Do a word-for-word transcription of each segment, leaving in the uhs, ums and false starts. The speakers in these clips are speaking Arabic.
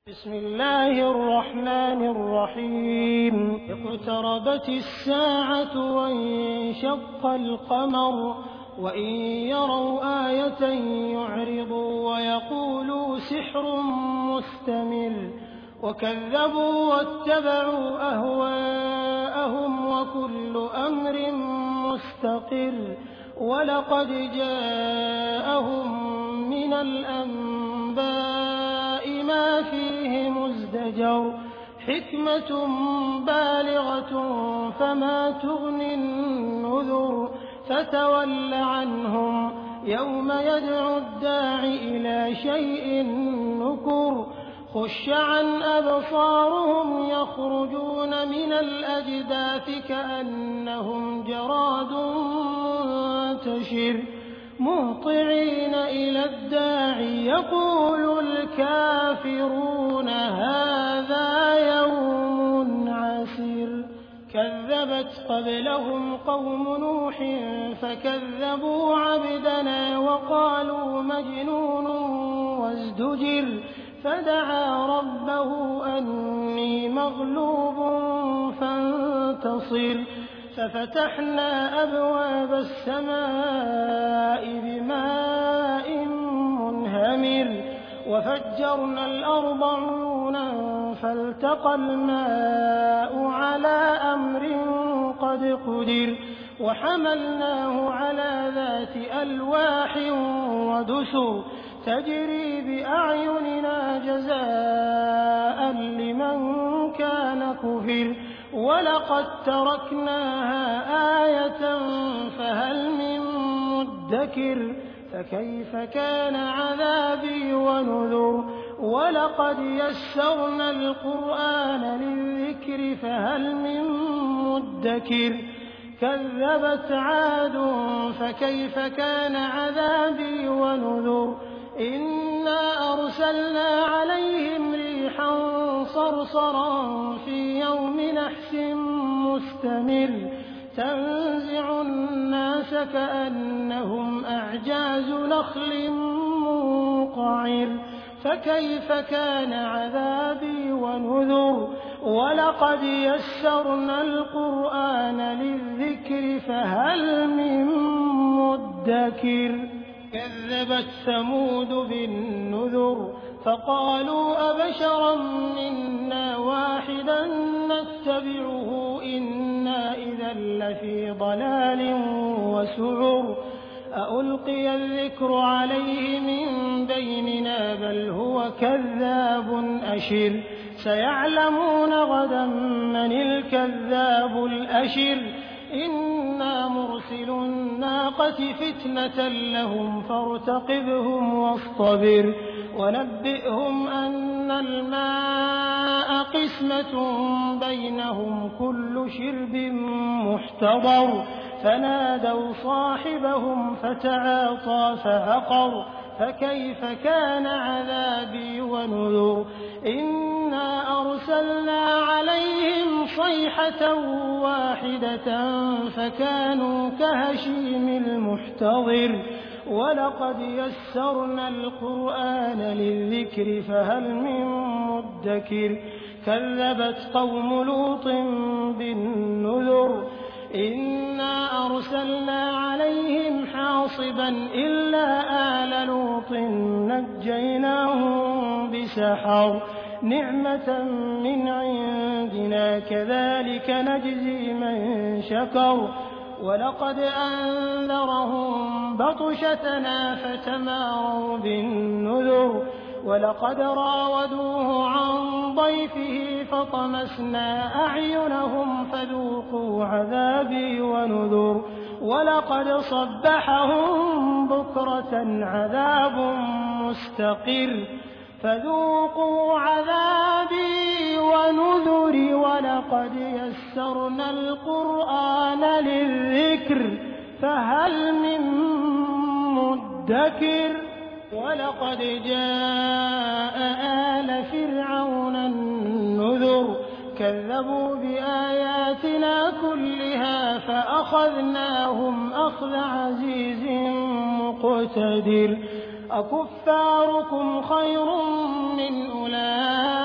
بسم الله الرحمن الرحيم اقتربت الساعة وانشق القمر وإن يروا آية يعرضوا ويقولوا سحر مستمر وكذبوا واتبعوا أهواءهم وكل أمر مستقر ولقد جاءهم من الأنباء ما فيه مزدجر حكمة بالغة فما تغني النذر فتول عنهم يوم يدعو الداع إلى شيء نكر خش عن أبصارهم يخرجون من الأجداث كأنهم جراد منتشر مهطعين إلى الداع يقول الكافرون هذا يوم عسير كذبت قبلهم قوم نوح فكذبوا عبدنا وقالوا مجنون وازدجر فدعا ربه أني مغلوب فانتصر ففتحنا أبواب السماء بماء منهمر وفجرنا الأرض عيونا فالتقى الماء على أمر قد قدر وحملناه على ذات ألواح ودسر تجري بأعيننا جزاء لمن كان كفر ولقد تركناها آية فهل من مدكر فكيف كان عذابي ونذر ولقد يسرنا القرآن للذكر فهل من مدكر كذبت عاد فكيف كان عذابي ونذر إنا أرسلنا عليهم ريحا صرصرا في يوم نحس مستمر تنزع الناس كأنهم أعجاز نخل منقعر فكيف كان عذابي ونذر ولقد يسرنا القرآن للذكر فهل من مدكر كذبت ثمود بالنذر فقالوا أبشرا منا واحدا نتبعه إنا إذا لفي ضلال وسعر أألقي الذكر عليه من بيننا بل هو كذاب أشر سيعلمون غدا من الكذاب الأشر إنا مرسل الناقة فتنة لهم فارتقبهم واصطبر ونبئهم أن الماء قسمة بينهم كل شرب محتضر فنادوا صاحبهم فتعاطى فعقر فكيف كان عذابي ونذر إنا أرسلنا عليهم صيحة واحدة فكانوا كهشيم المحتضر ولقد يسرنا القرآن للذكر فهل من مدكر كذبت قوم لوط بالنذر إنا أرسلنا عليهم حاصبا إلا آل لوط نجيناهم بسحر نعمة من عندنا كذلك نجزي من شكر ولقد أنذرهم بطشتنا فتماروا بالنذر ولقد راودوه عن ضيفه فطمسنا أعينهم فذوقوا عذابي ونذر ولقد صبحهم بكرة عذاب مستقر فذوقوا عذابي ونذر ولقد يسرنا القرآن للذكر فهل من مدكر ولقد جاء آل فرعون النذر كذبوا بآياتنا كلها فأخذناهم أخذ عزيز مقتدر أكفاركم خير من أولئك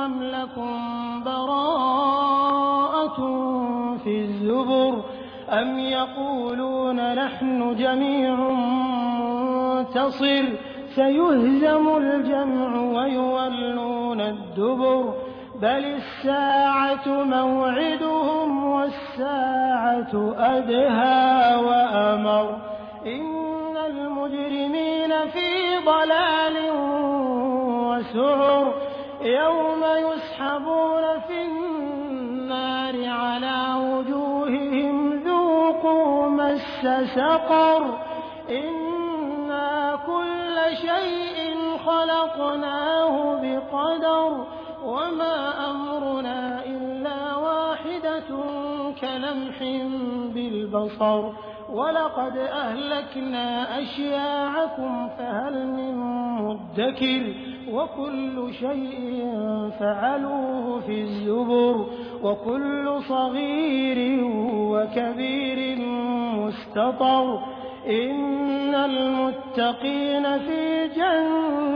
أَمْ لَكُم بَرَاءَةٌ فِي الزُّبُرِ أَمْ يَقُولُونَ نَحْنُ جَمِيعٌ مُّنتَصِرٌ سَيُهْزَمُ الْجَمْعُ وَيُوَلُّونَ الدُّبُرَ بَلِ السَّاعَةُ مَوْعِدُهُمْ وَالسَّاعَةُ أَدْهَىٰ وَأَمَرُّ إِنَّ الْمُجْرِمِينَ فِي ضَلَالٍ وَسُعُرٍ يَوْمَ يُسْحَبُونَ فِي النَّارِ عَلَىٰ وُجُوهِهِمْ ذُوقُوا مَسَّ سَقَرَ إِنَّا كُلَّ شَيْءٍ خَلَقْنَاهُ بِقَدَرٍ وَمَا أَمْرُنَا إِلَّا وَاحِدَةٌ كَلَمْحٍ بِالْبَصَرِ وَلَقَدْ أَهْلَكْنَا أَشْيَاعَكُمْ فَهَلْ مِن مُّدَّكِرٍ وَكُلُّ شَيْءٍ فَعَلُوهُ فِي الزُّبُرِ وَكُلُّ صَغِيرٍ وَكَبِيرٍ مُّسْتَطَرٍ إِنَّ الْمُتَّقِينَ فِي جَنَّاتٍ